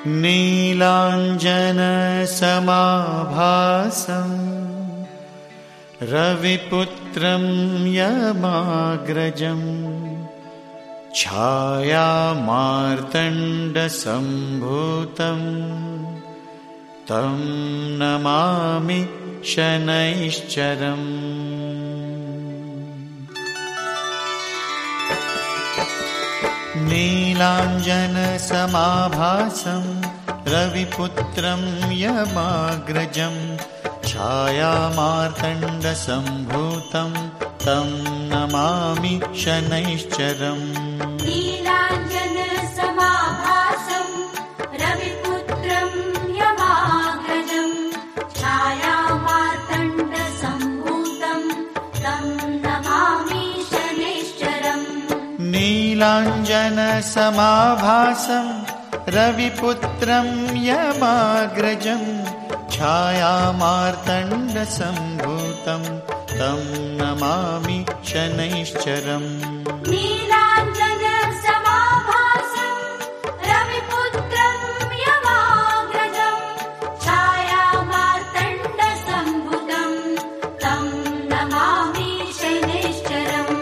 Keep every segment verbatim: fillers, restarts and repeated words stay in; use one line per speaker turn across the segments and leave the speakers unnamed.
नीलाञ्जनसमाभासं रविपुत्रं यमाग्रजं छायामार्तण्डसम्भूतं तं नमामि शनैश्चरम्। नीलाञ्जनसमाभासं रविपुत्रं यमाग्रजं छायामार्तण्डसम्भूतं तं नमामि शनैश्चरम्।
नीलाञ्जनसमाभासं रविपुत्रं यमाग्रजं छायामार्तण्डसम्भूतं तं नमामि शनैश्चरम्।
नीलाञ्जनसमाभासं रविपुत्रं यमाग्रजं छायामार्तण्डसम्भूतं तं नमामि शनैश्चरम्।
नीलाञ्जनसमाभासं रविपुत्रं यमाग्रजं छायामार्तण्डसम्भूतं तं नमामि शनैश्चरम्।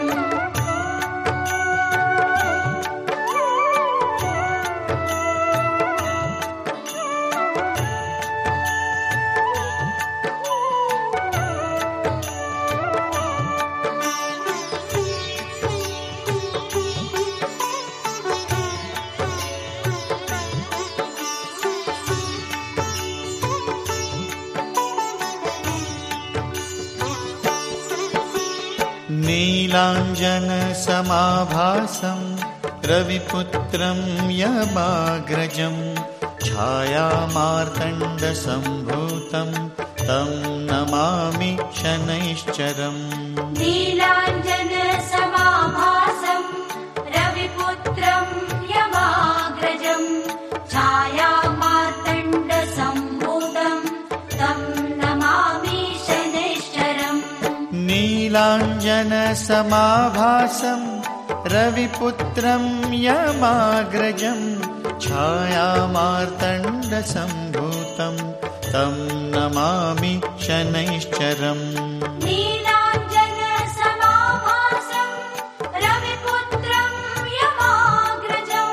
नीलाञ्जनसमाभासं रविपुत्रं यमाग्रजं छायामार्तण्डसम्भूतं तं नमामि शनैश्चरम्।
नीलाञ्जनसमाभासं रविपुत्रं यमाग्रजं छायामार्तण्डसम्भूतं तं नमामि शनैश्चरम्।
नीलाञ्जनसमाभासं रविपुत्रं यमाग्रजं छायामार्तण्डसम्भूतं तं नमामि शनैश्चरम्।
नीलाञ्जनसमाभासं रविपुत्रं यमाग्रजं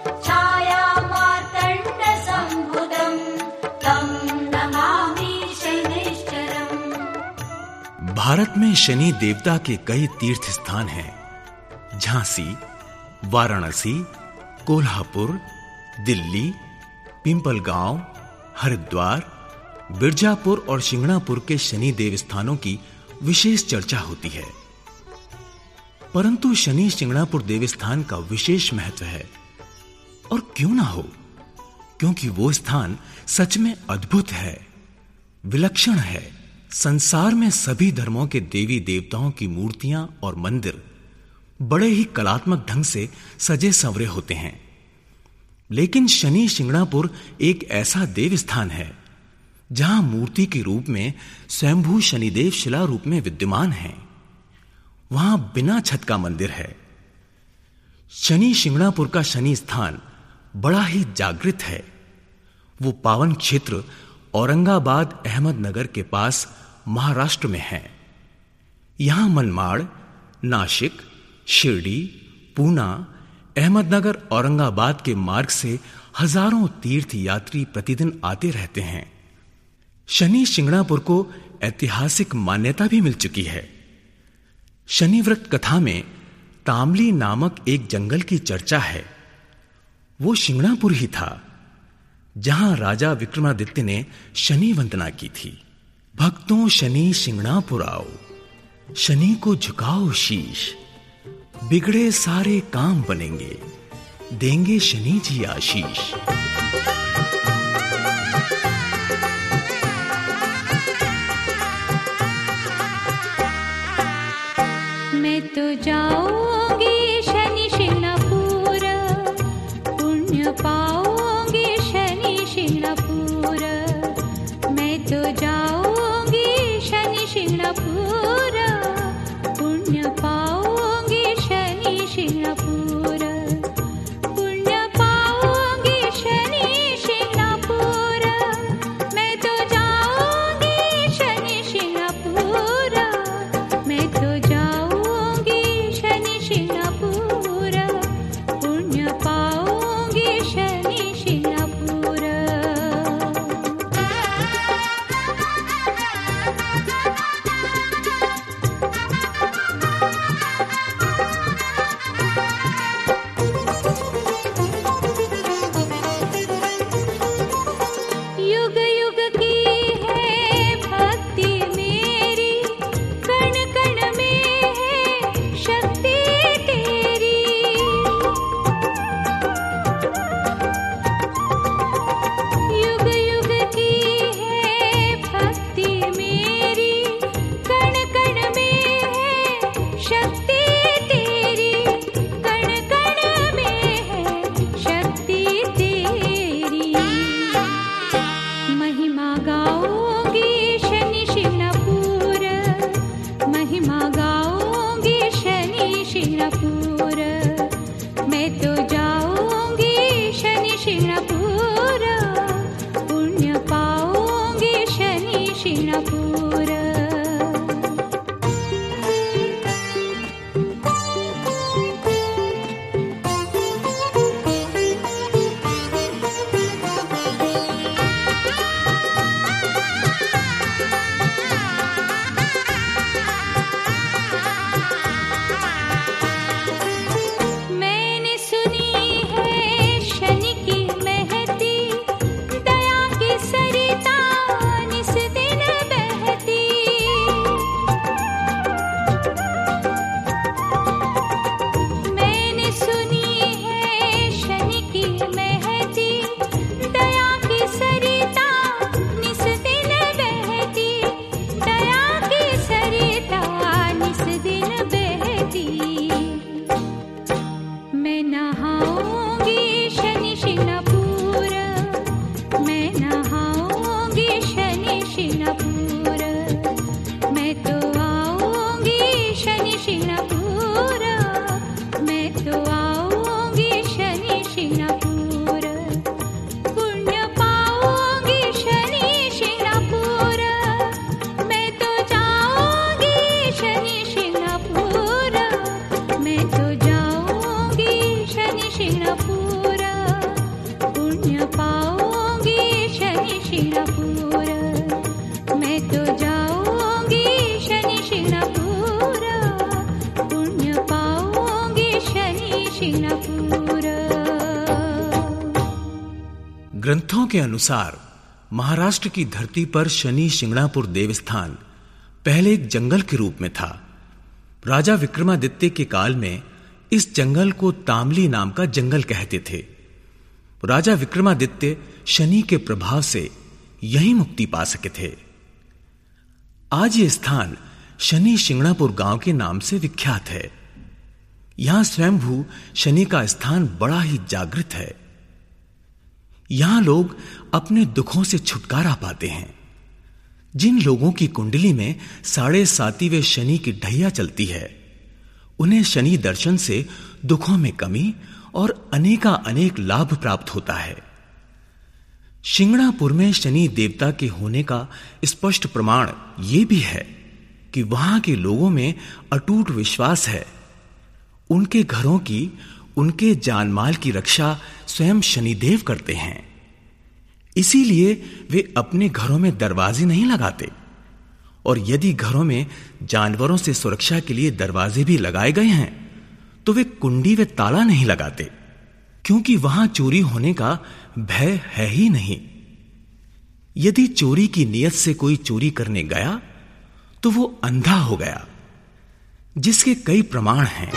छायामार्तण्डसम्भूतं तं नमामि शनैश्चरम्।
भारत में शनि देवता के कई तीर्थ स्थान हैं। झांसी, वाराणसी, कोल्हापुर, दिल्ली, पिंपलगांव, हरिद्वार, बिरजापुर और शिंगणापुर के शनि देव स्थानों की विशेष चर्चा होती है। परंतु शनि शिंगणापुर देवस्थान का विशेष महत्व है, और क्यों ना हो, क्योंकि वो स्थान सच में अद्भुत है, विलक्षण है। संसार में सभी धर्मों के देवी देवताओं की मूर्तियां और मंदिर बड़े ही कलात्मक ढंग से सजे संवरे होते हैं, लेकिन शनि शिंगणापुर एक ऐसा देव स्थान है जहां मूर्ति के रूप में स्वयंभू शनिदेव शिला रूप में विद्यमान हैं। वहां बिना छत का मंदिर है। शनि शिंगणापुर का शनि स्थान बड़ा ही जागृत है। वो पावन क्षेत्र औरंगाबाद अहमदनगर के पास महाराष्ट्र में है। यहां मनमाड़, नासिक, शिरडी, पूना, अहमदनगर, औरंगाबाद के मार्ग से हजारों तीर्थ यात्री प्रतिदिन आते रहते हैं। शनि शिंगणापुर को ऐतिहासिक मान्यता भी मिल चुकी है। शनि व्रत कथा में तामली नामक एक जंगल की चर्चा है। वो शिंगणापुर ही था जहां राजा विक्रमादित्य ने शनि वंदना की थी। भक्तों शनि शिंगणापुर आओ, शनि को झुकाओ शीश, बिगड़े सारे काम बनेंगे, देंगे शनि जी आशीष।
मैं तो जाऊंगी शनि शिंगणापुर, पुण्य पाऊंगी शनि शिंगणापुर। मैं तो जाऊंगी शनि शिंगणापुर, पुण्य पाऊंगी शनि शिंगणापुर। पुण्य पाऊंगी शनि शनि शिंगणापुर, पुण्य पाऊंगी शनि शिंगणापुर, मैं तो जाऊंगी शनि शिंगणापुर, पुण्य पाऊंगी शनि शिंगणापुर।
ग्रंथों के अनुसार महाराष्ट्र की धरती पर शनि शिंगणापुर देवस्थान पहले एक जंगल के रूप में था। राजा विक्रमादित्य के काल में इस जंगल को तामली नाम का जंगल कहते थे। राजा विक्रमादित्य शनि के प्रभाव से यही मुक्ति पा सके थे। आज ये स्थान शनि शिंगणापुर गांव के नाम से विख्यात है। यहां स्वयंभू शनि का स्थान बड़ा ही जागृत है। यहां लोग अपने दुखों से छुटकारा पाते हैं। जिन लोगों की कुंडली में साढ़े सातीवें शनि की ढैया चलती है, उन्हें शनि दर्शन से दुखों में कमी और अनेका अनेक लाभ प्राप्त होता है। शिंगणापुर में शनि देवता के होने का स्पष्ट प्रमाण यह भी है कि वहां के लोगों में अटूट विश्वास है। उनके घरों की, उनके जानमाल की रक्षा स्वयं शनिदेव करते हैं। इसीलिए वे अपने घरों में दरवाजे नहीं लगाते, और यदि घरों में जानवरों से सुरक्षा के लिए दरवाजे भी लगाए गए हैं तो वे कुंडी व ताला नहीं लगाते, क्योंकि वहां चोरी होने का भय है ही नहीं। यदि चोरी की नियत से कोई चोरी करने गया तो वो अंधा हो गया, जिसके कई प्रमाण हैं।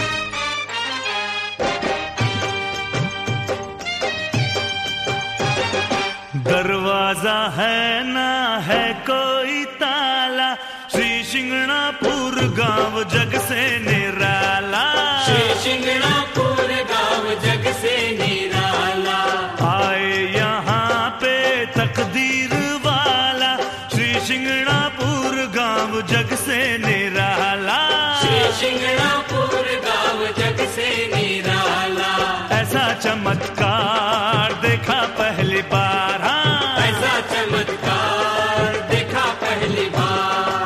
दरवाजा है ना है कोई ताला, श्री शिंगणापुर गांव जग से निराला,
श्री शिंगणापुर गांव जग से निराला।
आए यहाँ पे तकदीर वाला, श्री शिंगणापुर गांव जग से निराला,
श्री शिंगणापुर गांव जग से निराला।
ऐसा चमत्कार देखा पहली बार, हाँ
ऐसा चमत्कार देखा पहली बार।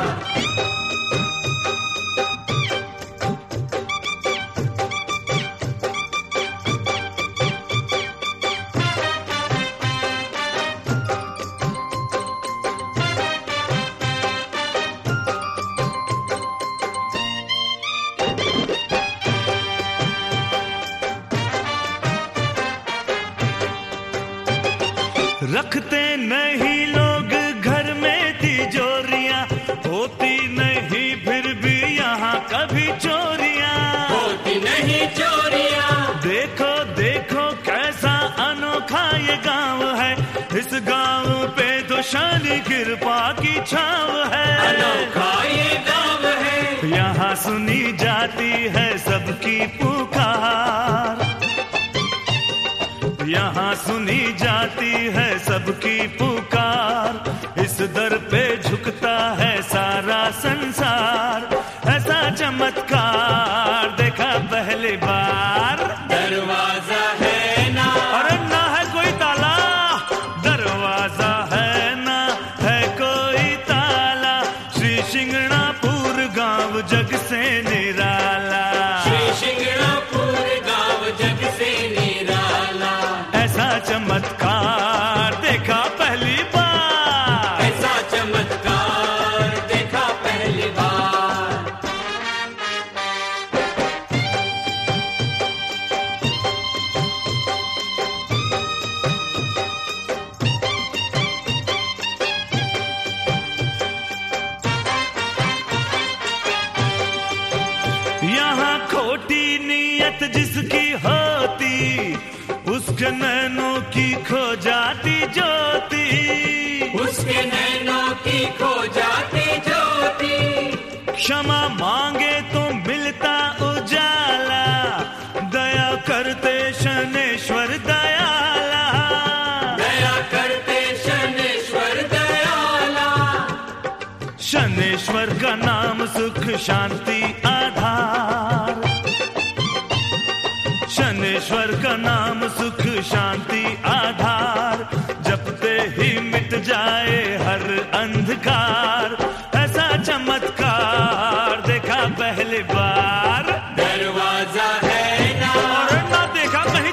रखते नहीं लोग घर में तिजोरियां, होती नहीं फिर भी यहाँ कभी चोरियां,
होती नहीं चोरियां।
देखो देखो कैसा अनोखा ये गांव है, इस गांव पे तो शनि कृपा की छाव है।
अनोखा ये गांव है,
यहाँ सुनी जाती है सबकी पुकार, यहाँ सुनी जाती है सबकी पुकार। इस दर पे झुकता है सारा संसार, ऐसा चमत्कार देखा पहली बार।
दरवाजा है ना,
अरे ना है कोई ताला, दरवाजा है ना है कोई ताला, श्री शिंगणापुर गांव जग से निराला,
श्री शिंगणापुर गांव जग से निराला।
ऐसा चमत्कार देखा पहली बार,
ऐसा चमत्कार देखा पहली बार।
यहाँ खोटी नीयत जिसकी होती, उसके नैनों की खो जाती ज्योति,
उसके नैनों की खो जाती ज्योति।
क्षमा मांगे तो मिलता उजाला, दया करते शनेश्वर दयाला,
दया करते शनेश्वर दयाला।
शनेश्वर का नाम सुख शांति आधार, शनेश्वर का नाम सुख शांति आधार, जपते ही मिट जाए हर अंधकार, ऐसा चमत्कार देखा पहली बार।
दरवाजा है ना,
और ना देखा कहीं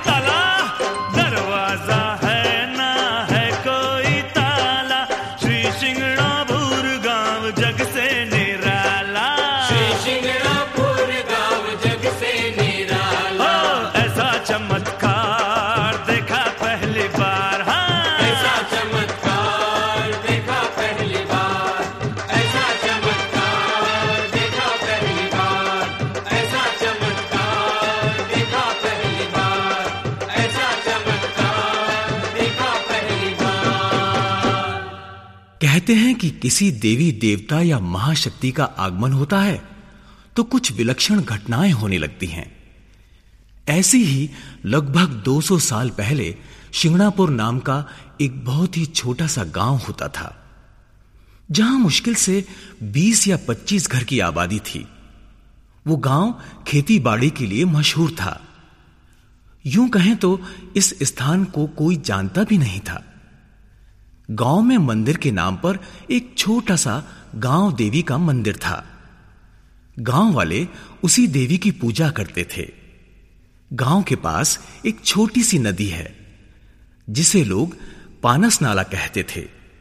कहते हैं कि किसी देवी देवता या महाशक्ति का आगमन होता है तो कुछ विलक्षण घटनाएं होने लगती हैं। ऐसी ही लगभग दो सौ साल पहले शिंगणापुर नाम का एक बहुत ही छोटा सा गांव होता था, जहां मुश्किल से बीस या पच्चीस घर की आबादी थी। वो गांव खेती बाड़ी के लिए मशहूर था। यूं कहें तो इस स्थान को कोई जानता भी नहीं था। गांव में मंदिर के नाम पर एक छोटा सा गांव देवी का मंदिर था। गांव वाले उसी देवी की पूजा करते थे। गांव के पास एक छोटी सी नदी है जिसे लोग पानस नाला कहते थे।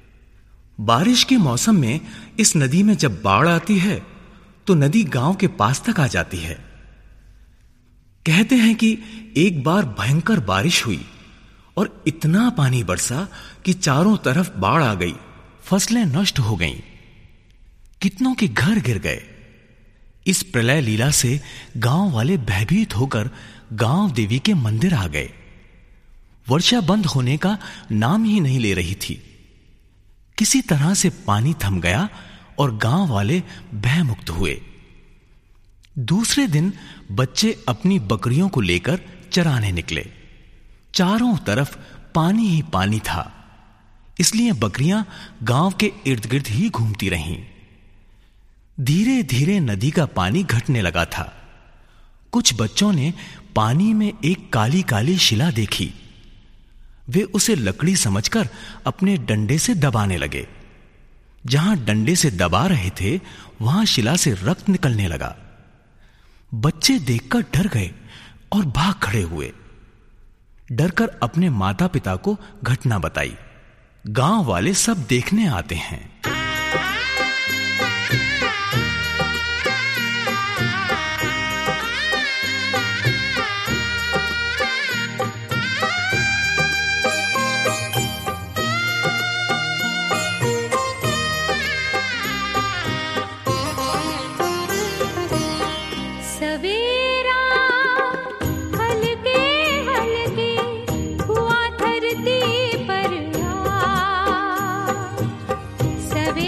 बारिश के मौसम में इस नदी में जब बाढ़ आती है तो नदी गांव के पास तक आ जाती है। कहते हैं कि एक बार भयंकर बारिश हुई और इतना पानी बरसा कि चारों तरफ बाढ़ आ गई, फसलें नष्ट हो गईं, कितनों के घर गिर गए। इस प्रलय लीला से गांव वाले भयभीत होकर गांव देवी के मंदिर आ गए। वर्षा बंद होने का नाम ही नहीं ले रही थी। किसी तरह से पानी थम गया और गांव वाले भयमुक्त हुए। दूसरे दिन बच्चे अपनी बकरियों को लेकर चराने निकले। चारों तरफ पानी ही पानी था, इसलिए बकरियां गांव के इर्द गिर्द ही घूमती रहीं। धीरे धीरे नदी का पानी घटने लगा था। कुछ बच्चों ने पानी में एक काली काली शिला देखी। वे उसे लकड़ी समझकर अपने डंडे से दबाने लगे। जहां डंडे से दबा रहे थे वहां शिला से रक्त निकलने लगा। बच्चे देखकर डर गए और भाग खड़े हुए। डरकर अपने माता पिता को घटना बताई। गांव वाले सब देखने आते हैं।
सवेरा हल्के हल्के हुआ धरती पर आ, सवेरा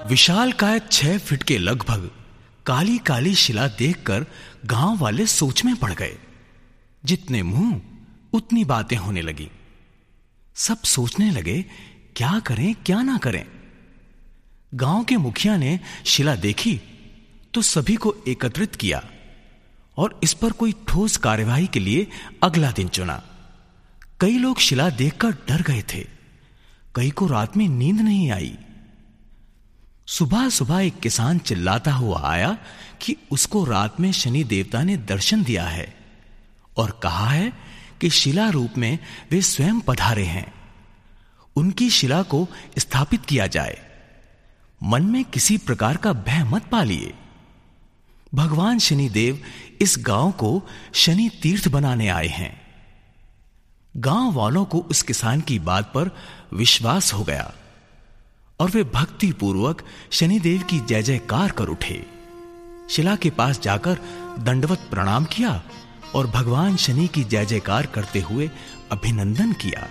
विशालकाय छह फीट के लगभग काली काली शिला देखकर गांव वाले सोच में पड़ गए। जितने मुंह उतनी बातें होने लगी। सब सोचने लगे क्या करें क्या ना करें। गांव के मुखिया ने शिला देखी तो सभी को एकत्रित किया और इस पर कोई ठोस कार्यवाही के लिए अगला दिन चुना। कई लोग शिला देखकर डर गए थे, कई को रात में नींद नहीं आई। सुबह सुबह एक किसान चिल्लाता हुआ आया कि उसको रात में शनि देवता ने दर्शन दिया है और कहा है कि शिला रूप में वे स्वयं पधारे हैं। उनकी शिला को स्थापित किया जाए। मन में किसी प्रकार का भय मत पालिए। भगवान शनिदेव इस गांव को शनि तीर्थ बनाने आए हैं। गांव वालों को उस किसान की बात पर विश्वास हो गया और वे भक्ति पूर्वक शनिदेव की जय जयकार कर उठे। शिला के पास जाकर दंडवत प्रणाम किया और भगवान शनि की जय जयकार करते हुए अभिनंदन किया।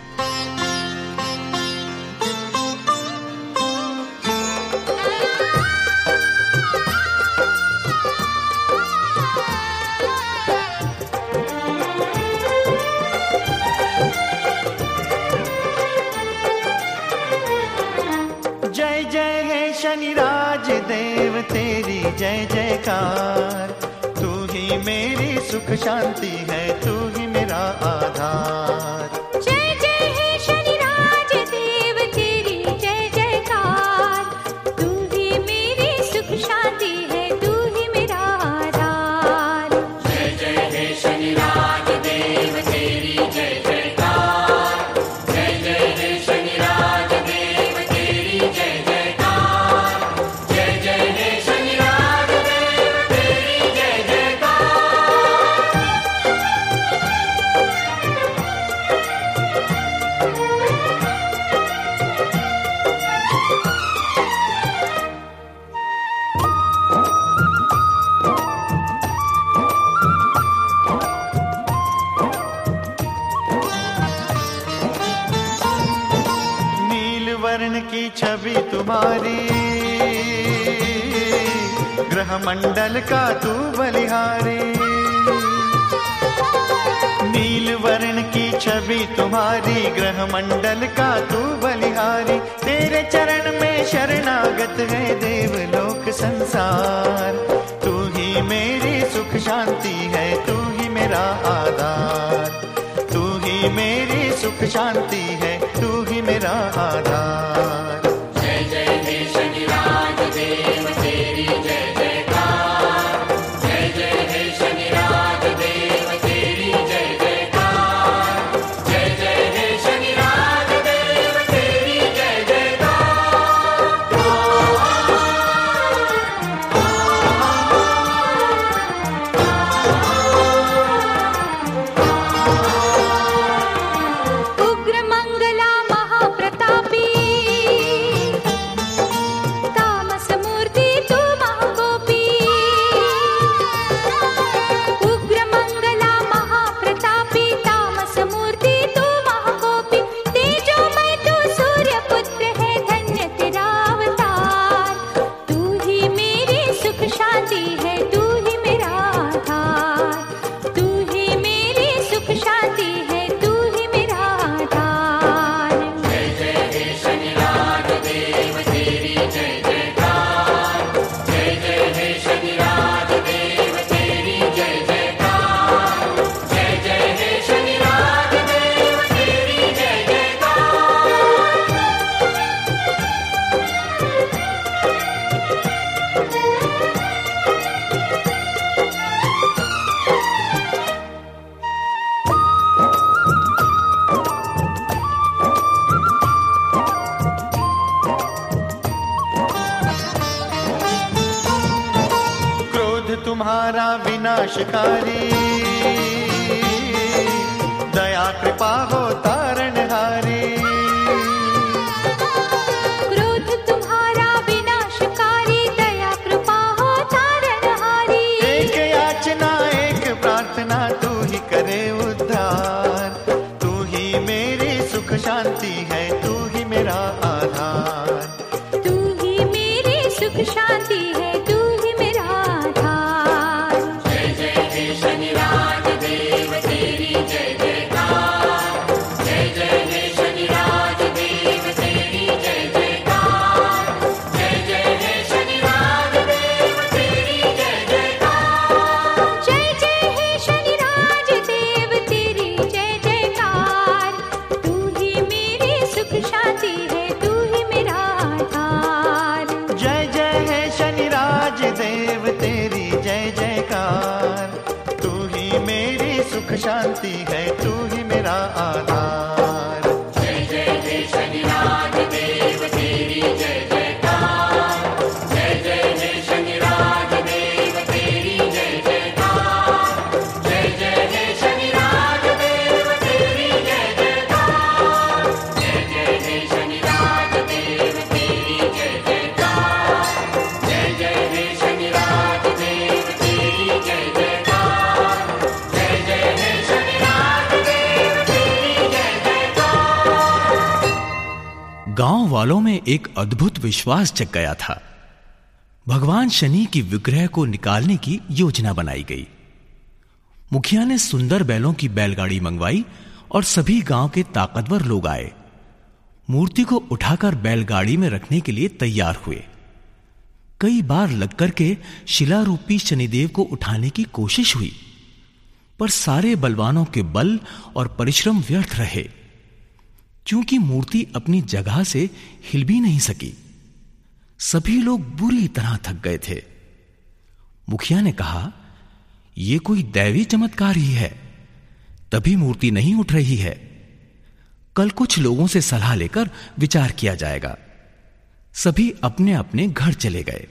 शनिराज देव तेरी जय जयकार, तू ही मेरी सुख शांति है, तू ही मेरा आधार।
जय जय हे शनिराज देव तेरी जय जयकार, तू ही मेरी सुख शांति है, तू ही मेरा आधार।
जय जय हे शनिराज देव तेरी जय जयकार, जय जय हे शनिराज देव तेरी जय जयकार।
वर्ण की छवि तुम्हारी, ग्रह मंडल का तू बलिहारी। नील वर्ण की छवि तुम्हारी, ग्रह मंडल का तू बलिहारी। तेरे चरण में शरणागत है देवलोक संसार, तू ही मेरी सुख शांति है, तू ही मेरा आधार। तू ही मेरी सुख शांति है, तू ही मेरा आधार।
जय जय हे शनिराज देव तेरी जय जयकार, जय जय हे शनिराज देव तेरी जय जयकार, जय जय हे शनिराज देव तेरी जय जयकार।
उग्र मंगला महाप्रतापी, तामस मूर्ति तू महागोपी। उग्र मंगला महाप्रतापी, तामस मूर्ति तू महागोपी। तेजोमय तू सूर्य पुत्र है, धन्य तेरा अवतार। तू ही मेरी सुख शांति है, तू ही मेरा आधार। तू ही मेरी सुख शांति है, तू ही मेरा आधार।
जय जय हे शनिराज देव तेरी जय जयकार, जय जय हे शनिराज देव तेरी जय जयकार, जय जय हे शनिराज देव तेरी जय जयकार।
क्रोध तुम्हारा विनाशकारी, दया कृपा हो तारणहारी।
क्रोध तुम्हारा विनाशकारी, दया कृपा हो तारणहारी।
एक याचना एक प्रार्थना, तू ही करे उद्धार। तू ही मेरी सुख शांति है, तू ही मेरा आधार।
तू ही मेरी
शांति है तू ही मेरा आधार।
जय जय हे शनिराज देव तेरी जय जयकार, जय जय हे शनिराज देव तेरी जय जयकार, जय जय हे शनिराज देव तेरी जय जयकार, जय जय हे शनिराज देव तेरी जय जयकार, जय जय हे शनिराज देव तेरी जय जयकार, जय जय हे शनिराज देव तेरी जय जयकार।
गांव वालों में एक अद्भुत विश्वास जग गया था। भगवान शनि की विग्रह को निकालने की योजना बनाई गई। मुखिया ने सुंदर बैलों की बैलगाड़ी मंगवाई और सभी गांव के ताकतवर लोग आए। मूर्ति को उठाकर बैलगाड़ी में रखने के लिए तैयार हुए। कई बार लगकर के शिलारूपी शनिदेव को उठाने की कोशिश हुई, पर सारे बलवानों के बल और परिश्रम व्यर्थ रहे, क्योंकि मूर्ति अपनी जगह से हिल भी नहीं सकी। सभी लोग बुरी तरह थक गए थे। मुखिया ने कहा, यह कोई दैवी चमत्कार ही है, तभी मूर्ति नहीं उठ रही है। कल कुछ लोगों से सलाह लेकर विचार किया जाएगा। सभी अपने अपने घर चले गए।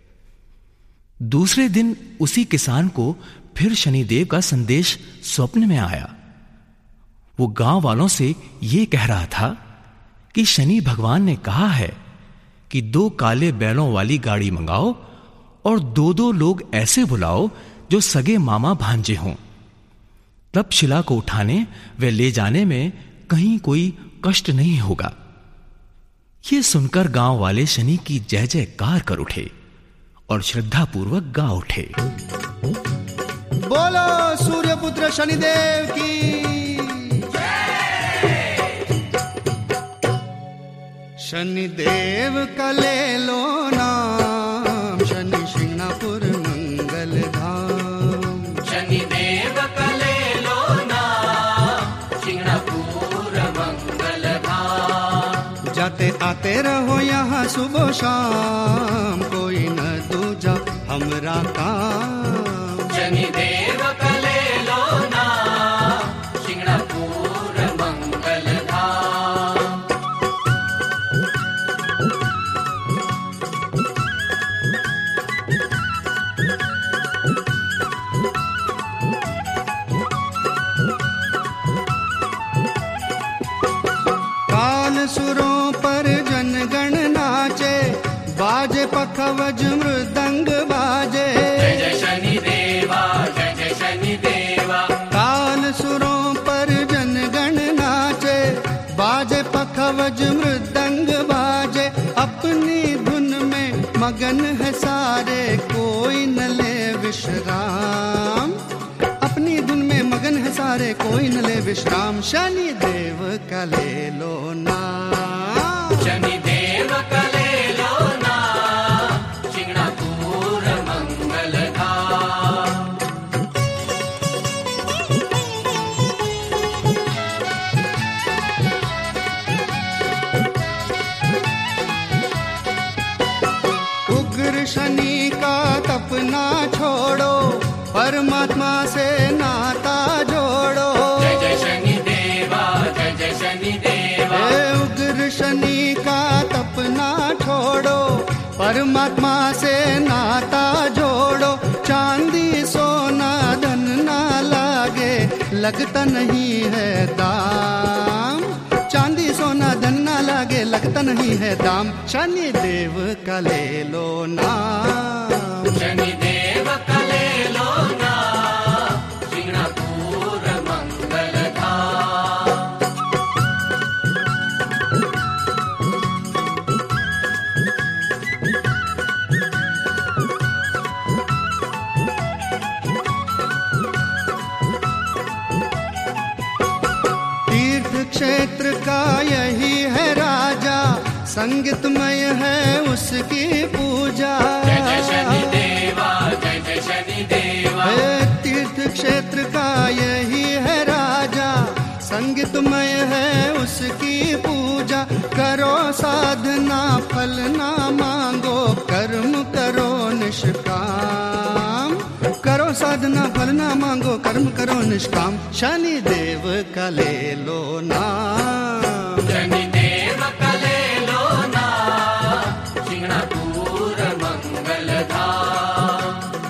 दूसरे दिन उसी किसान को फिर शनिदेव का संदेश स्वप्न में आया। वो गांव वालों से यह कह रहा था कि शनि भगवान ने कहा है कि दो काले बैलों वाली गाड़ी मंगाओ और दो दो लोग ऐसे बुलाओ जो सगे मामा भांजे हों। तब शिला को उठाने व ले जाने में कहीं कोई कष्ट नहीं होगा। यह सुनकर गांव वाले शनि की जय जयकार कर उठे और श्रद्धापूर्वक गा उठे।
बोलो सूर्यपुत्र शनिदेव की। शनिदेव का ले लो नाम, शनि शिंगणापुर मंगल धाम।
शनिदेव का ले लो नाम, शिंगणापुर मंगल धाम।
जाते आते रहो यहाँ सुबह शाम, कोई न दूजा हमरा काम।
शनिदेव का ले लो नाम, शिंगणापुर मंगल धाम।
सुरों पर जनगण नाचे, बाजे पखवज मृदंग बाजे।
जय जय शनि देवा, जय जय शनि देवा।
काल सुरों पर जनगण नाचे, बाजे पखवज मृदंग बाजे। अपनी धुन में मगन है सारे, कोई न ले विश्राम। अपनी धुन में मगन है सारे, कोई न ले विश्राम। शनि देव का ले लो नाम,
शनि देव का ले लो नाम, शिंगणापुर मंगल धाम।
उग्र शनि का तपना छोड़ो, परमात्मा से नाता जोड़ो।
जय जय शनि देवा, जय जय शनि देवा।
उग्र शनि का तपना छोड़ो, परमात्मा से नाता जोड़ो। चांदी सोना धन ना लागे, लगता नहीं है दाम। चांदी सोना धन ना लागे, लगता नहीं है दाम। शनि देव का ले लो नाम,
शनि देव का ले लो नाम, शिंगणापुर मंगल धाम।
तीर्थ क्षेत्र का यही है राजा, संगीतमय है उसकी पूजा।
जय जय शनि देवा, जय जय शनि देवा।
तीर्थ क्षेत्र का यही है राजा, संगीतमय है उसकी पूजा। करो साधना फल ना मांगो, कर्म करो निष्काम। करो साधना फल ना मांगो, कर्म करो निष्काम, शनि देव का ले लो नाम।
शनि देव का ले लो नाम, शिंगणापुर मंगल धाम।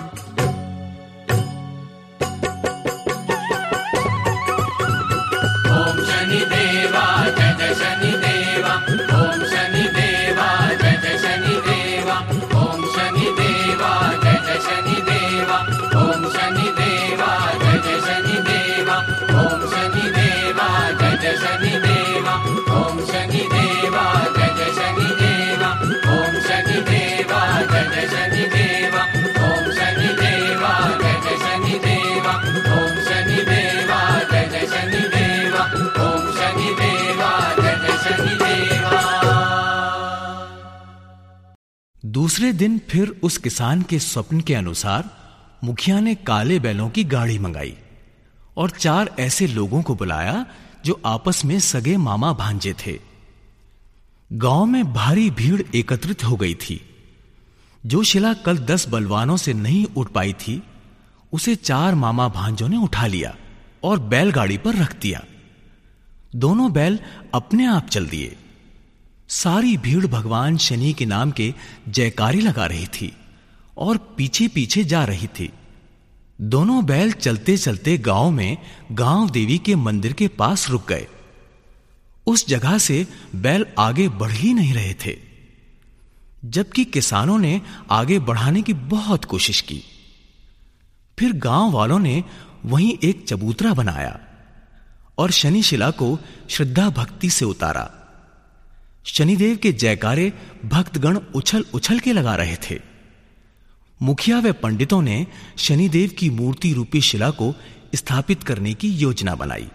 ओम शनि देवा जय जय शनि देवा, ओम शनि देवा जय जय शनि देवा, ओम शनि देवा जय जय शनि देवा, ओम शनि देवा जय जय शनि देवा, ओम शनि देवा जय जय शनि देवा, ओम शनि देवा जय जय शनि देवा, ओम शनि देवा जय जय शनि देवा, ओम शनि देवा जय जय शनि देवा, ओम शनि देवा जय जय शनि देवा, ओम शनि देवा जय जय शनि देवा।
दूसरे दिन फिर उस किसान के स्वप्न के अनुसार मुखिया ने काले बैलों की गाड़ी मंगाई और चार ऐसे लोगों को बुलाया जो आपस में सगे मामा भांजे थे। गांव में भारी भीड़ एकत्रित हो गई थी। जो शिला कल दस बलवानों से नहीं उठ पाई थी, उसे चार मामा भांजों ने उठा लिया और बैलगाड़ी पर रख दिया। दोनों बैल अपने आप चल दिए। सारी भीड़ भगवान शनि के नाम के जयकारी लगा रही थी और पीछे पीछे जा रही थी। दोनों बैल चलते चलते गांव में गांव देवी के मंदिर के पास रुक गए। उस जगह से बैल आगे बढ़ ही नहीं रहे थे, जबकि किसानों ने आगे बढ़ाने की बहुत कोशिश की। फिर गांव वालों ने वहीं एक चबूतरा बनाया और शनिशिला को श्रद्धा भक्ति से उतारा। शनिदेव के जयकारे भक्तगण उछल उछल के लगा रहे थे। मुखिया व पंडितों ने शनिदेव की मूर्ति रूपी शिला को स्थापित करने की योजना बनाई।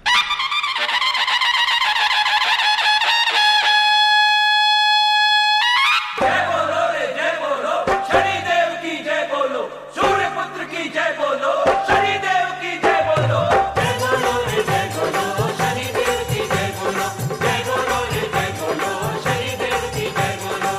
जय बोलो रे जय बोलो, शनिदेव की जय बोलो, सूर्य पुत्र की जय बोलो, शनिदेव की जय बोलो। जय बोलो रे जय बोलो, शनिदेव की जय बोलो, जय बोलो रे जय बोलो, शनिदेव की जय बोलो।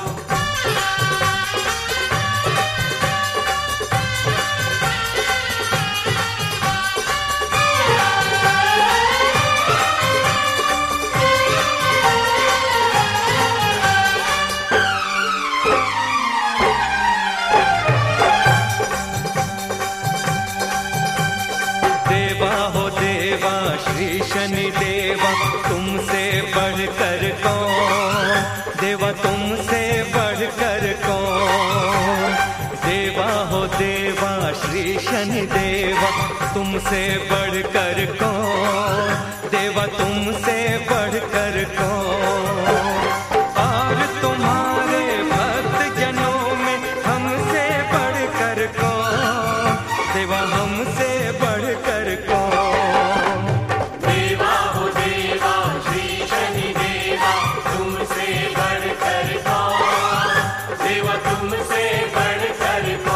देवा हो देवा श्री शनि देवा, तुमसे बढ़कर कौन, देवा तुमसे बढ़कर कौन। देवा हो देवा श्री शनि देवा, तुमसे बढ़कर कौन, देवा तुमसे बढ़कर कौन। और तुम्हारे भक्त जनों में हमसे बढ़कर कौन, देवा हमसे बढ़कर कौन।
देवा हो देवा श्री शनि देवा, तुमसे बढ़कर कौन, देवा तुमसे बढ़कर कौन।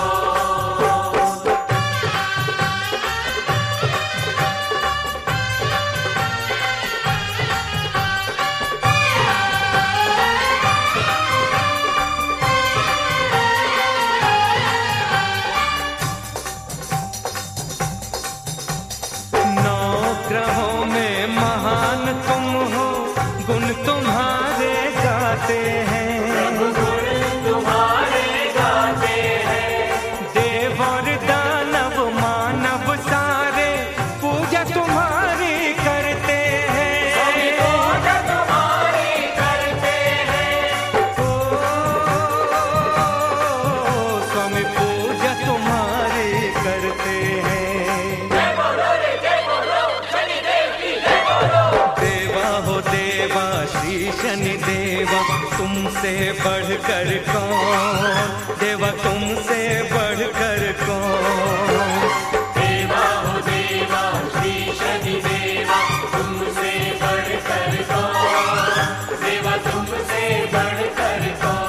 नौ ग्रहों में महान तुम हो, गुण तुम्हारे गाते हैं,
तुम्हारे गाते हैं।
देव और दानव मानव सारे पूजा तुम्हारी करते हैं।
पूजा तुम्हारी करते हैं।
ओ, स्वामी पूजा तुम्हारी करते हैं।
जय बोलो रे जय बोलो, शनिदेव की जय बोलो।
देवा हो देवा श्री शनि देवा, तुमसे बढ़कर कौन, देवा तुमसे बढ़कर कौन।
देवा हो देवा श्री शनि देवा, तुमसे बढ़कर कौन, देवा तुमसे बढ़कर कौन।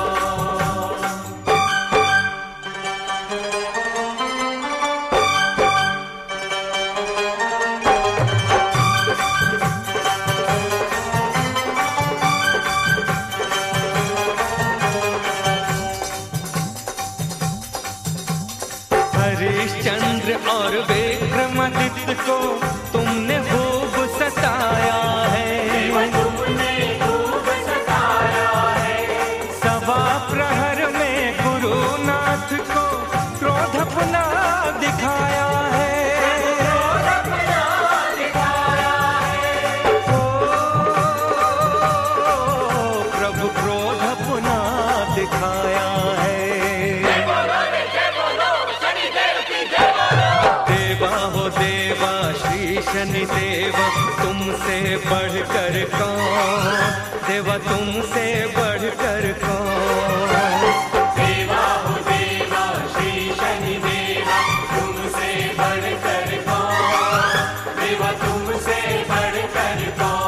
शनि देवा तुमसे बढ़कर कौन, देवा तुमसे बढ़कर कौन।
देवा हो देवा श्री शनि देवा तुमसे बढ़कर कौन, देवा तुमसे बढ़कर कौन।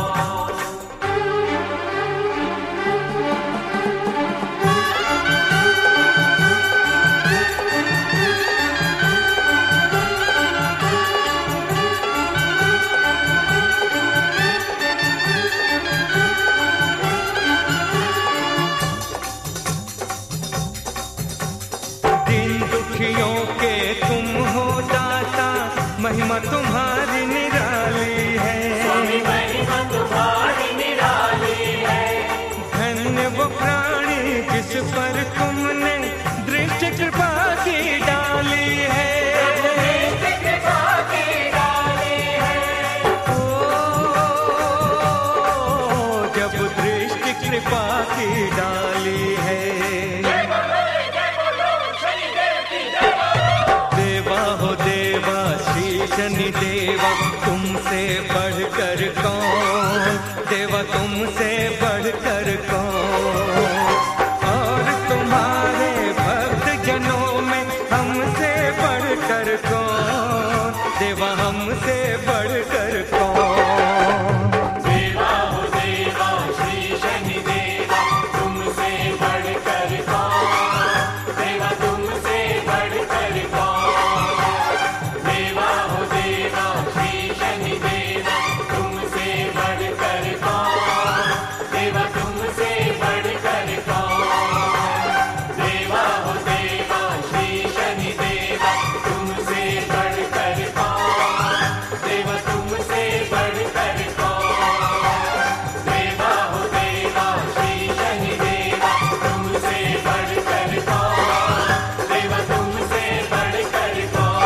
महिमा तुम्हारी निराली है,
स्वामी महिमा तुम्हारी निराली है।
धन्य वो प्राणी जिस पर तुमने दृष्टि कृपा की डाली है,
दृष्टि कृपा की डाली है।
ओ जब दृष्टि कृपा की डाली है।
जय बोलो जय बोलो शनि देव की जय बोलो।
देवा हो देवा शनि देवा तुमसे बढ़कर कौन, देवा तुमसे बढ़कर कौन। और तुम्हारे भक्त जनों में हमसे बढ़कर कौन, देवा हमसे बढ़कर कौन।
देवा हो देवा श्री शनि देवा तुमसे बढ़कर कौन, देवा तुमसे बढ़कर कौन। देवा हो देवा श्री शनि देवा तुमसे बढ़कर कौन, देवा तुमसे बढ़कर कौन। देवा हो देवा श्री शनि देवा तुमसे बढ़कर कौन, देवा तुमसे बढ़कर कौन। देवा हो देवा श्री शनि देवा तुमसे बढ़कर कौन, देवा तुमसे बढ़कर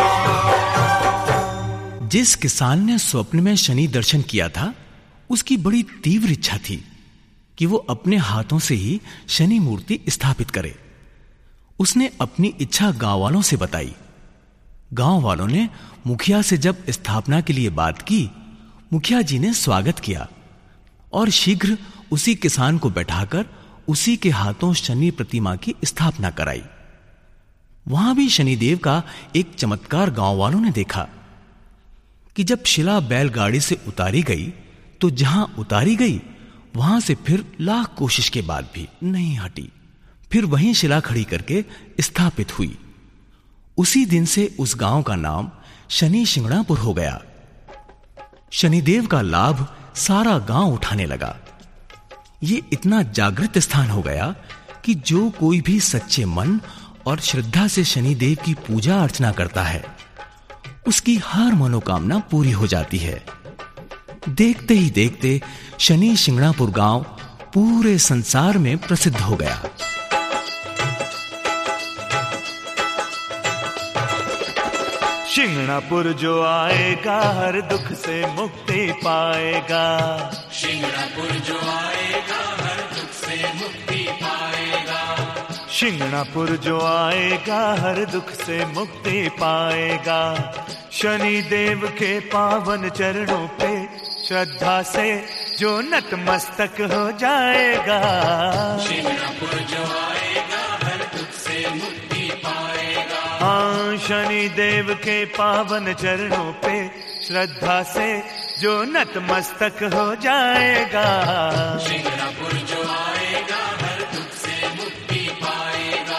कौन।
जिस किसान ने स्वप्न में शनि दर्शन किया था, उसकी बड़ी तीव्र इच्छा थी कि वो अपने हाथों से ही शनि मूर्ति स्थापित करे। उसने अपनी इच्छा गांव वालों से बताई। गांव वालों ने मुखिया से जब स्थापना के लिए बात की, मुखिया जी ने स्वागत किया और शीघ्र उसी किसान को बैठाकर उसी के हाथों शनि प्रतिमा की स्थापना कराई। वहां भी शनिदेव का एक चमत्कार गांव वालों ने देखा कि जब शिला बैलगाड़ी से उतारी गई तो जहां उतारी गई वहां से फिर लाख कोशिश के बाद भी नहीं हटी। फिर वहीं शिला खड़ी करके स्थापित हुई। उसी दिन से उस गांव का नाम शनि शिंगणापुर हो गया। शनिदेव का लाभ सारा गांव उठाने लगा। ये इतना जागृत स्थान हो गया कि जो कोई भी सच्चे मन और श्रद्धा से शनिदेव की पूजा अर्चना करता है, उसकी हर मनोकामना पूरी हो जाती है। देखते ही देखते शनि शिंगणापुर गांव पूरे संसार में प्रसिद्ध हो गया।
शिंगणापुर जो आएगा हर दुख से मुक्ति पाएगा।
शिंगणापुर जो आएगा हर दुख से मुक्ति पाएगा।
शिंगणापुर जो आएगा हर दुख से मुक्ति पाएगा। शनि देव के पावन चरणों पे श्रद्धा से जो नतमस्तक हो जाएगा।
शिंगणापुर जो आएगा हर दुख से मुक्ति पाएगा।
हाँ, शनि देव के पावन चरणों पे श्रद्धा से जो नतमस्तक हो जाएगा।
शिंगणापुर जो आएगा हर दुख से मुक्ति पाएगा।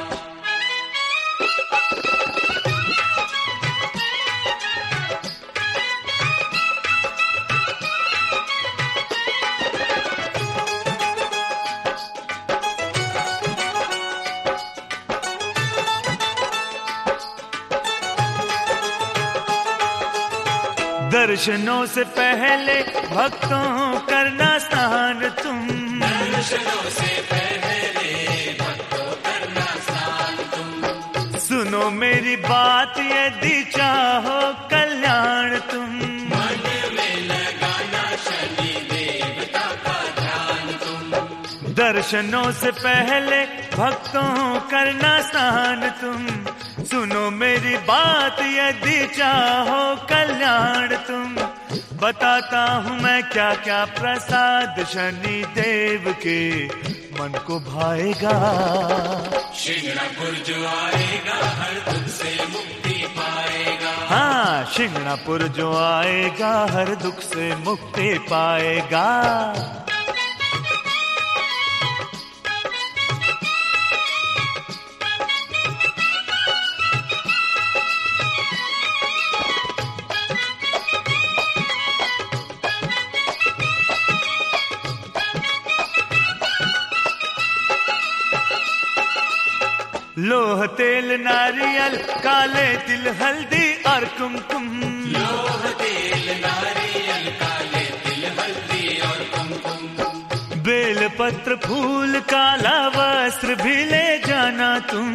दर्शनों से पहले भक्तों करना स्नान तुम।
दर्शनों से पहले भक्तों करना स्नान तुम।
सुनो मेरी बात यदि चाहो कल्याण तुम।
मन में लगाना शनि देवता का ध्यान तुम।
दर्शनों से पहले भक्तों करना स्नान तुम। सुनो मेरी बात, यदि चाहो कल्याण तुम, बताता हूँ मैं क्या क्या प्रसाद शनि देव के मन को भाएगा।
शिंगणापुर जो आएगा हर दुख से मुक्ति पाएगा।
हाँ, शिंगणापुर जो आएगा हर दुख से मुक्ति पाएगा। लोह तेल नारियल काले तिल हल्दी और कुमकुम,
लोह तेल नारियल काले तिल हल्दी और कुमकुम,
बेल पत्र फूल काला वस्त्र भी ले जाना तुम।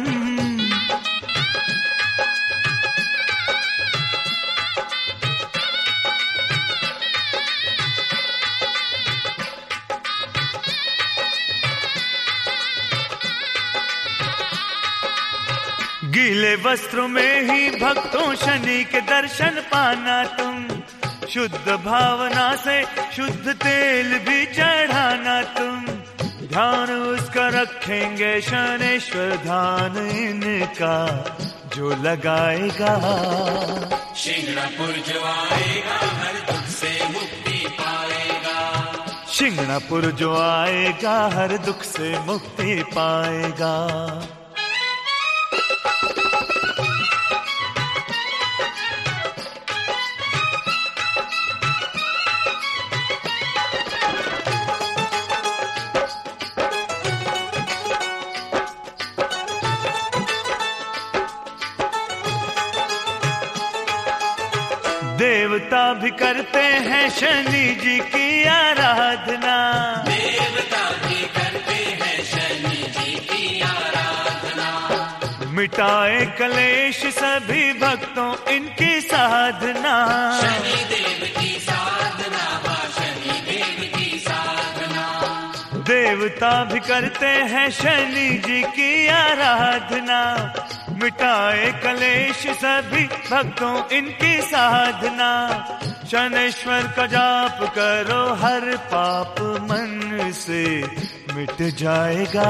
गीले वस्त्रों में ही भक्तों शनि के दर्शन पाना तुम, शुद्ध भावना से शुद्ध तेल भी चढ़ाना तुम। ध्यान उसका रखेंगे शनेश्वर, ध्यान इनका जो लगाएगा।
शिंगणापुर जो आएगा हर दुख से मुक्ति पाएगा।
शिंगणापुर जो आएगा हर दुख से मुक्ति पाएगा। देवता भी करते हैं शनि जी की आराधना,
देवता भी करते हैं शनि जी की आराधना।
मिटाए कलेश सभी भक्तों इनकी साधना,
शनि देव की साधना, शनि देव की साधना।
देवता भी करते हैं शनि जी की आराधना, मिटाए कलेश सभी भक्तों इनकी साधना। शनेश्वर का जाप करो हर पाप मन से मिट जाएगा।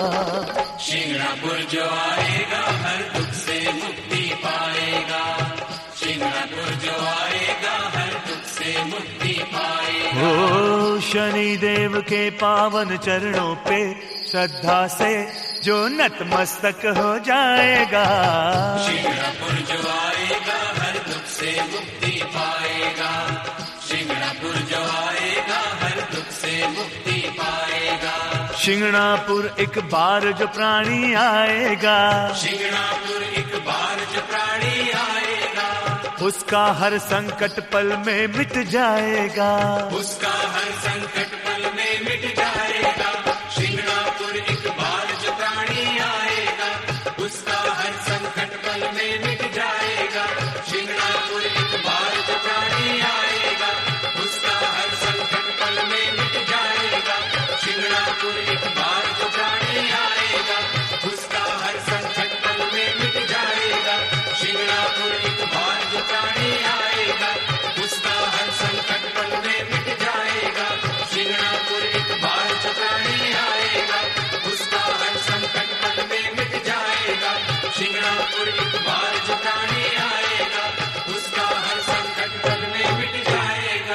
शिंगणापुर जो आएगा हर दुख से मुक्ति पाएगा। शिंगणापुर जो आएगा हर दुख से मुक्ति पाएगा।
ओ शनि देव के पावन चरणों पे श्रद्धा से जो नतमस्तक हो जाएगा।
शिंगणापुर जो आएगा हर दुख से मुक्ति पाएगा। शिंगणापुर जो आएगा हर दुख से मुक्ति पाएगा।
शिंगणापुर एक बार जो प्राणी आएगा,
शिंगणापुर एक बार जो प्राणी आएगा,
उसका हर संकट पल में मिट जाएगा।
उसका हर संकट पल में मिट जाएगा। शिंगणापुर एक बार जो प्राणी आएगा, उसका हर संकट पल में मिट जाएगा। शिंगणापुर एक बार जो प्राणी आएगा, उसका हर संकट पल में मिट जाएगा। शिंगणापुर एक बार जो प्राणी आएगा, उसका हर संकट पल में मिट जाएगा। शिंगणापुर एक बार जो प्राणी आएगा, उसका हर संकट पल में मिट जाएगा। शिंगणापुर एक बार जो प्राणी आएगा, उसका हर संकट पल में मिट जाएगा। शिंगणापुर एक बार जो प्राणी आएगा, उसका हर संकट पल में मिट जाएगा।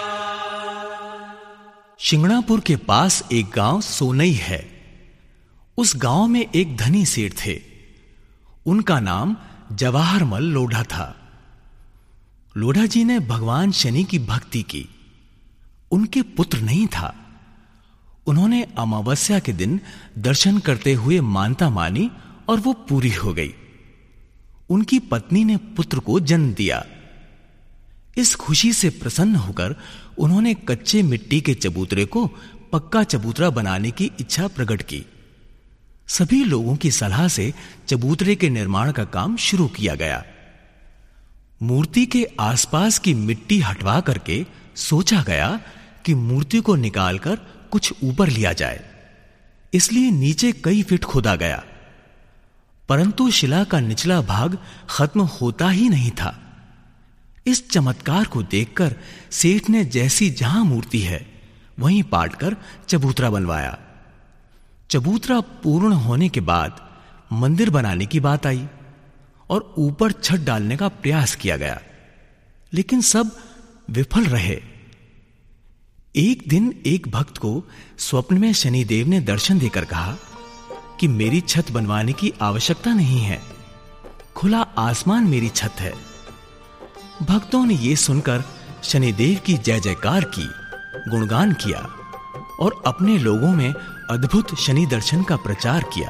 शिंगणापुर के पास एक गांव सोनई है। उस गांव में एक धनी सेठ थे। उनका नाम जवाहरमल लोढ़ा था। लोढ़ा जी ने भगवान शनि की भक्ति की। उनके पुत्र नहीं था। उन्होंने अमावस्या के दिन दर्शन करते हुए मानता मानी और वो पूरी हो गई। उनकी पत्नी ने पुत्र को जन्म दिया। इस खुशी से प्रसन्न होकर उन्होंने कच्चे मिट्टी के चबूतरे को पक्का चबूतरा बनाने की इच्छा प्रकट की। सभी लोगों की सलाह से चबूतरे के निर्माण का काम शुरू किया गया। मूर्ति के आसपास की मिट्टी हटवा करके सोचा गया कि मूर्ति को निकालकर कुछ ऊपर लिया जाए। इसलिए नीचे कई फीट खोदा गया। परंतु शिला का निचला भाग खत्म होता ही नहीं था। इस चमत्कार को देखकर सेठ ने जैसी जहां मूर्ति है वहीं पाटकर चबूतरा बनवाया। चबूतरा पूर्ण होने के बाद मंदिर बनाने की बात आई और ऊपर छत डालने का प्रयास किया गया, लेकिन सब विफल रहे। एक दिन एक भक्त को स्वप्न में शनिदेव ने दर्शन देकर कहा कि मेरी छत बनवाने की आवश्यकता नहीं है, खुला आसमान मेरी छत है। भक्तों ने यह सुनकर शनिदेव की जय जयकार की, गुणगान किया और अपने लोगों में अद्भुत शनि दर्शन का प्रचार किया।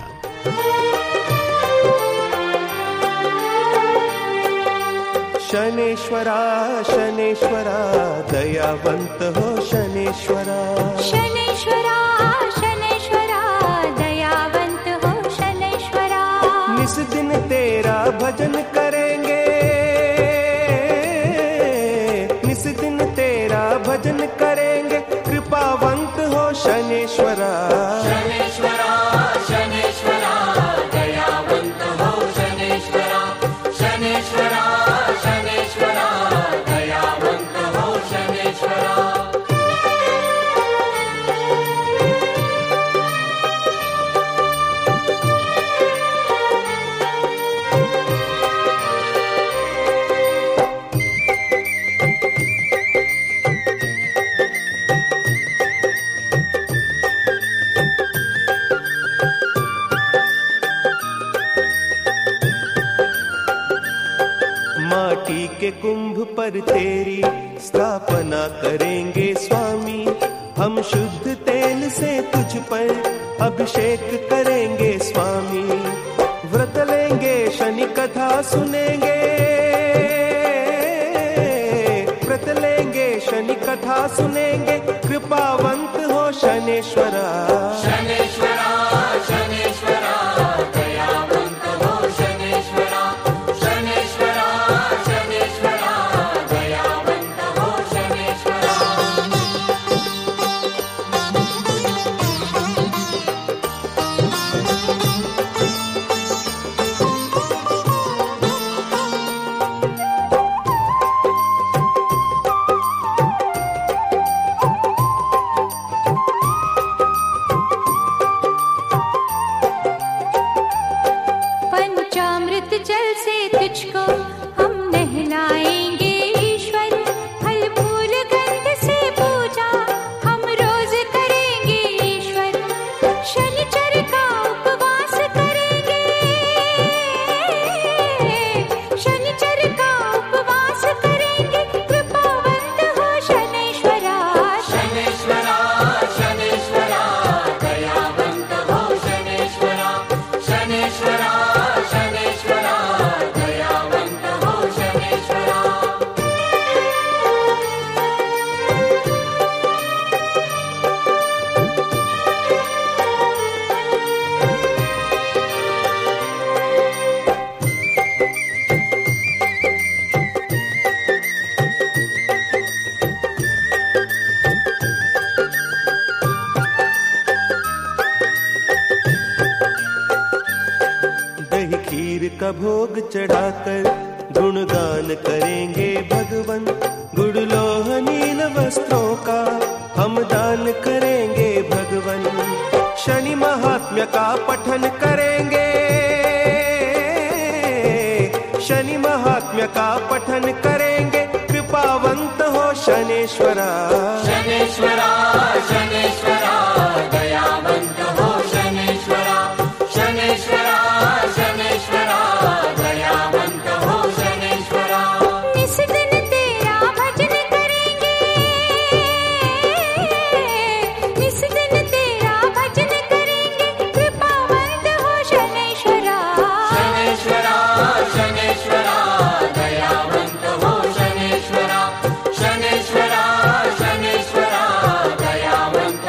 शनेश्वरा शनेश्वरा दयावंत हो शनेश्वरा।
शनेश्वरा शनेश्वरा दयावंत हो शनेश्वरा।
निस दिन तेरा भजन करेंगे, निस दिन तेरा भजन करेंगे, कृपावंत हो शनेश्वरा।
शनेश्वरा शनेश्वरा दयावंत हो शनेश्वरा। शनेश्वरा शनेश्वरा दयावंत हो शनेश्वरा।
माटी के कुंभ पर तेरी स्थापना करेंगे स्वामी, हम शुद्ध तेल से तुझ पर अभिषेक करेंगे स्वामी। व्रत लेंगे शनि कथा सुनेंगे, व्रत लेंगे शनि कथा सुनेंगे, कृपावंत हो शनेश्वरा।
शनेश्वरा शनेश्वरा दयावंत हो शनेश्वरा। शनेश्वरा शनेश्वरा दयावंत हो शनेश्वरा।
पंचामृत जल से तुझको हम नहलाएंगे ईश्वर, फल फूल गंध से पूजा हम रोज करेंगे ईश्वर। शनिचर का उपवास करेंगे, शनिचर का उपवास करेंगे, कृपावंत हो शनेश्वरा।
शनेश्वरा शनेश्वरा दयावंत हो शनेश्वरा। शनेश्वरा शनेश्वरा दयावंत हो शनेश्वरा।
दही खीर का भोग चढ़ाकर गुणगान करेंगे भगवन, गुड़ लोह नील वस्त्रों का हम दान करेंगे भगवन। शनि महात्म्य का पठन करेंगे, शनि महात्म्य का पठन करेंगे, कृपावंत हो शनेश्वरा।
शनेश्वरा शनेश्वरा दयावंत हो शनेश्वरा। शनेश्वरा शनेश्वरा दयावंत हो शनेश्वरा।
निस दिन तेरा भजन करेंगे, निस दिन तेरा भजन करेंगे, कृपावंत हो शनेश्वरा।
शनेश्वरा शनेश्वरा दयावंत हो शनेश्वरा। शनेश्वरा शनेश्वरा दयावंत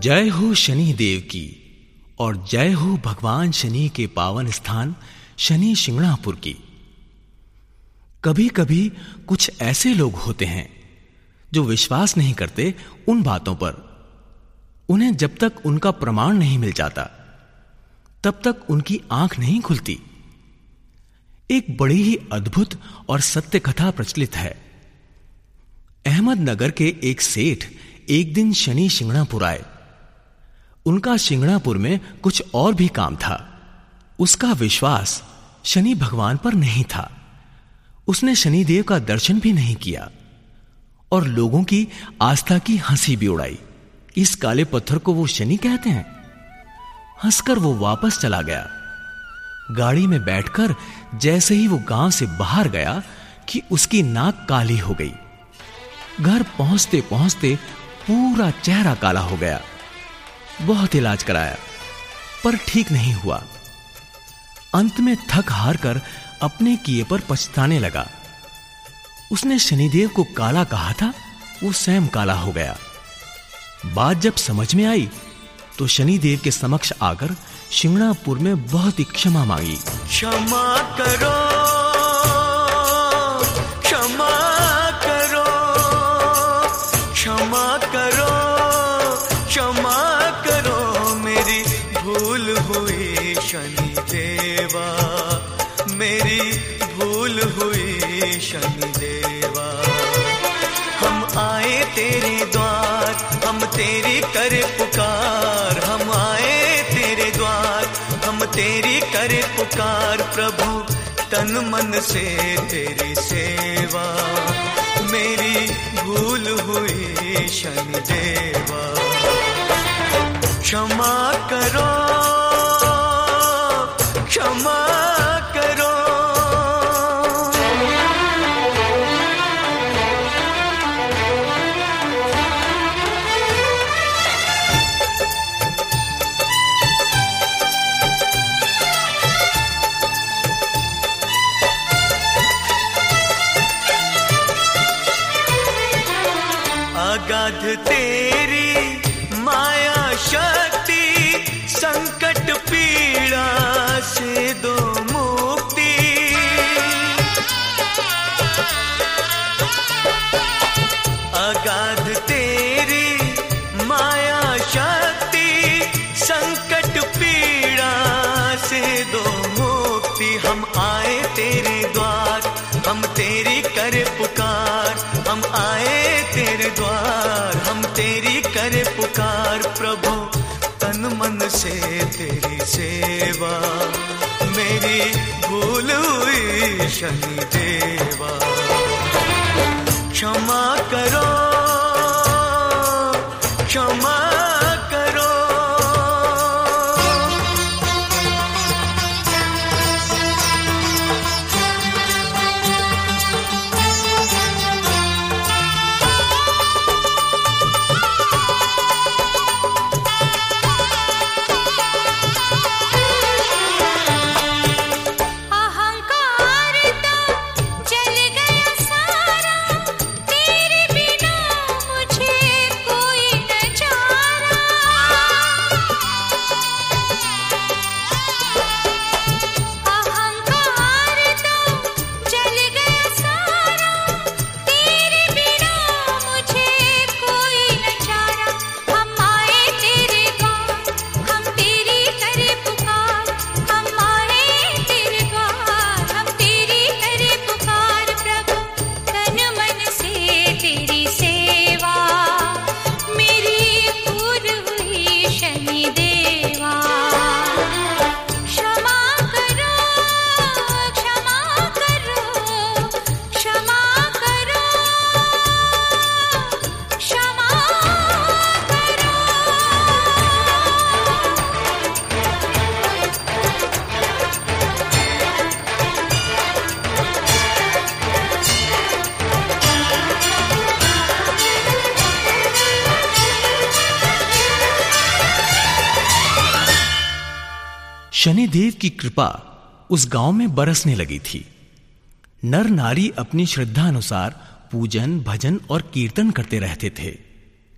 जय हो शनि देव की और जय हो भगवान शनि के पावन स्थान शनि शिंगणापुर की। कभी कभी कुछ ऐसे लोग होते हैं जो विश्वास नहीं करते उन बातों पर। उन्हें जब तक उनका प्रमाण नहीं मिल जाता तब तक उनकी आंख नहीं खुलती। एक बड़ी ही अद्भुत और सत्य कथा प्रचलित है। अहमदनगर के एक सेठ एक दिन शनि शिंगणापुर आए। उनका शिंगणापुर में कुछ और भी काम था। उसका विश्वास शनि भगवान पर नहीं था। उसने शनिदेव का दर्शन भी नहीं किया और लोगों की आस्था की हंसी भी उड़ाई। इस काले पत्थर को वो शनि कहते हैं। हंसकर वो वापस चला गया। गाड़ी में बैठकर जैसे ही वो गांव से बाहर गया कि उसकी नाक काली हो गई। घर पहुंचते पहुंचते पूरा चेहरा काला हो गया। बहुत इलाज कराया पर ठीक नहीं हुआ। अंत में थक हार कर अपने किए पर पछताने लगा। उसने शनिदेव को काला कहा था, वो स्वयं काला हो गया। बात जब समझ में आई तो शनिदेव के समक्ष आकर शिंगणापुर में बहुत ही क्षमा मांगी।
क्षमा करो, क्षमा करो, क्षमा करो, क्षमा करो, मेरी भूल हुई शनिदेवा, मेरी भूल हुई शनिदेवा। हम आए तेरे द्वार, हम तेरी करे पुकार, हम आए तेरे द्वार, हम तेरी करे पुकार। प्रभु तन मन से तेरी सेवा, मेरी भूल हुई शनिदेवा। क्षमा करो, क्षमा करो। अगाध तेरी माया शक्ति, संकट पीड़ा से दो मुक्ति। अगाध तेरी माया शक्ति, संकट पीड़ा से दो मुक्ति। हम आए तेरे द्वार, हम तेरी करे पुकार, हम आए तेरे द्वार, हम तेरी करे पुकार। प्रभु तन मन से तेरी सेवा, मेरी भूल हुई शनिदेवा। क्षमा करो, क्षमा करो।
शनिदेव की कृपा उस गांव में बरसने लगी थी। नर नारी अपनी श्रद्धा अनुसार पूजन, भजन और कीर्तन करते रहते थे।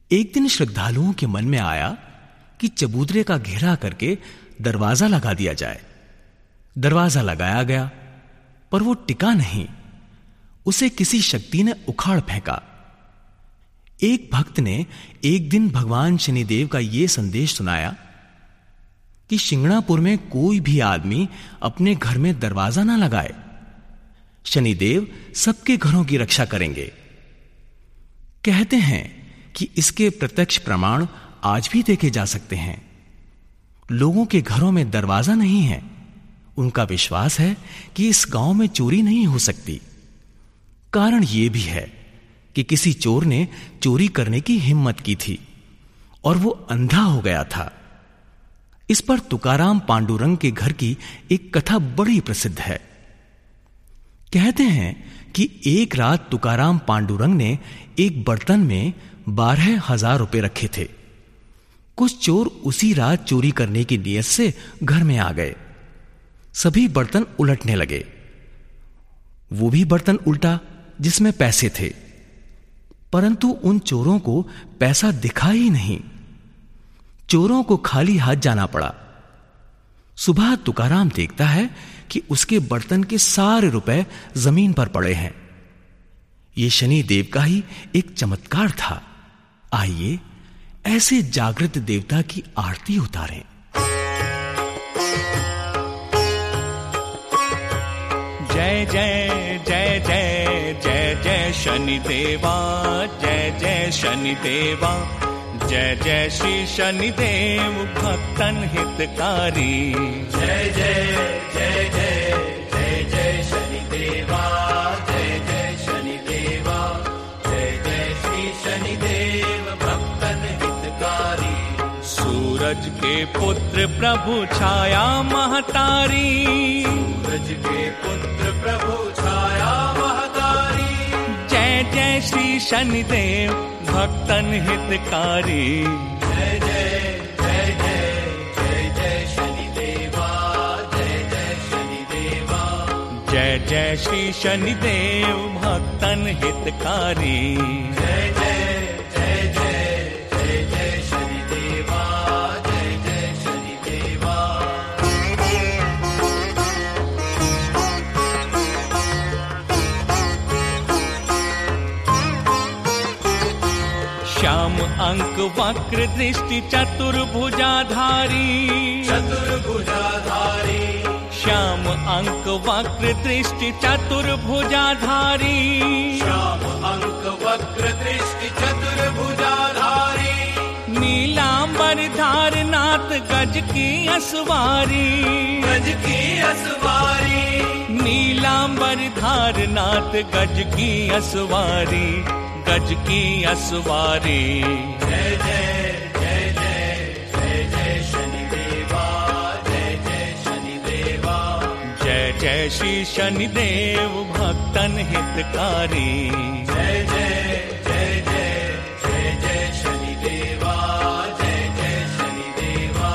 एक दिन श्रद्धालुओं के मन में आया कि चबूतरे का घेरा करके दरवाजा लगा दिया जाए। दरवाजा लगाया गया, पर वो टिका नहीं। उसे किसी शक्ति ने उखाड़ फेंका। एक भक्त ने एक दिन भगवान शनिदेव का यह संदेश सुनाया कि शिंगणापुर में कोई भी आदमी अपने घर में दरवाजा ना लगाए। शनिदेव सबके घरों की रक्षा करेंगे। कहते हैं कि इसके प्रत्यक्ष प्रमाण आज भी देखे जा सकते हैं। लोगों के घरों में दरवाजा नहीं है। उनका विश्वास है कि इस गांव में चोरी नहीं हो सकती। कारण यह भी है कि किसी चोर ने चोरी करने की हिम्मत की थी और वो अंधा हो गया था। इस पर तुकाराम पांडुरंग के घर की एक कथा बड़ी प्रसिद्ध है। कहते हैं कि एक रात तुकाराम पांडुरंग ने एक बर्तन में बारह हजार रुपए रखे थे। कुछ चोर उसी रात चोरी करने की नीयत से घर में आ गए। सभी बर्तन उलटने लगे। वो भी बर्तन उल्टा जिसमें पैसे थे, परंतु उन चोरों को पैसा दिखा ही नहीं। चोरों को खाली हाथ जाना पड़ा। सुबह तुकाराम देखता है कि उसके बर्तन के सारे रुपए जमीन पर पड़े हैं। यह शनि देव का ही एक चमत्कार था। आइए ऐसे जागृत देवता की आरती उतारें।
जय जय जय जय जय जय शनि देवा, जय जय शनि देवा, जय जय श्री शनिदेव भक्तन हितकारी।
जय जय जय जय जय जय शनिदेवा, जय जय शनिदेवा, जय जय श्री शनिदेव भक्तन हितकारी।
सूरज के पुत्र प्रभु छाया महतारी,
सूरज के पुत्र प्रभु छाया महतारी।
जय जय श्री शनिदेव भक्तन हितकारी।
जय जय जय जय जय जय शनिदेवा, जय जय शनिदेवा,
जय जय श्री शनिदेव भक्तन हितकारी।
जय जय जय जय जय जय शनिदेवा, जय जय शनिदेवा।
श्याम अंक वक्र दृष्टि चतुर्भुजाधारी,
चतुर्भुजाधारी,
श्याम अंक वक्र दृष्टि चतुर्भुजाधारी।
श्याम अंक वक्र दृष्टि चतुर्भुजाधारी।
नीलांबर धारनाथ गज की असवारी,
गज की असवारी।
नीलांबर धारनाथ गज की असवारी, गज की असवारी।
जय जय जय जय जय जय शनिदेवा, जय जय शनिदेवा,
जय जय श्री शनिदेव भक्तन हितकारी।
जय जय जय जय जय जय शनिदेवा, जय जय शनिदेवा।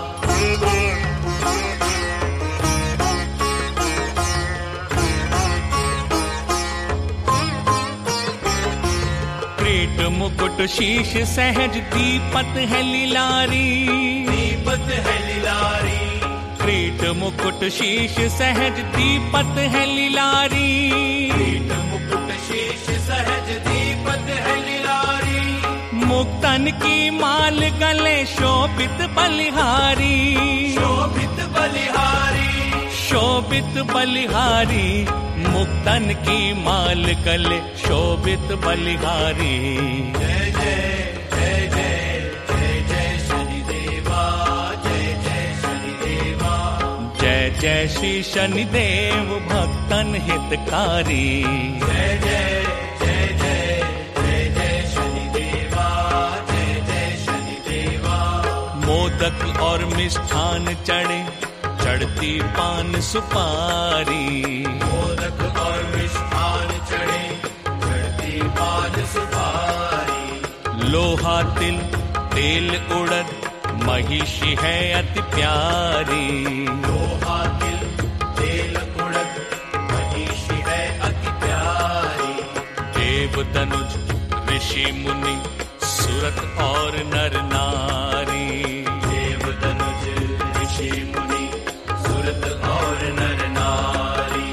क्रीट मुकुट शीश सहज दीपत है लीलारी,
दीपत है लीलारी।
क्रीट मुकुट शीश सहज दीपत है लीलारी।
क्रीट मुकुट शीश सहज दीपत है लीलारी।
मुक्तन की माल गले शोभित बलिहारी,
शोभित बलिहारी,
शोभित बलिहारी। मुक्तन की माल गले शोभित बलिहारी।
जय जय जय जय जय जय शनिदेवा, जय जय शनिदेवा,
जय जय श्री शनिदेव भक्तन हितकारी।
जय जय जय जय जय जय शनिदेवा, जय जय शनिदेवा।
मोदक और मिष्ठान चढ़े चढ़ती पान सुपारी,
मोदक और मिष्ठान चढ़े चढ़ती पान सुपारी।
लोहा तिल तेल उड़द महिषी है अति प्यारी।
लोहा तिल तेल उड़द महिषी है अति प्यारी।
देव तनुज ऋषि मुनि
सुरत और नर नारी।
देव तनुज ऋषि मुनि सुरत और नर नारी।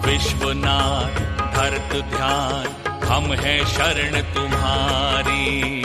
विश्वनाथ धरत ध्यान हम हैं शरण तुम्हारी।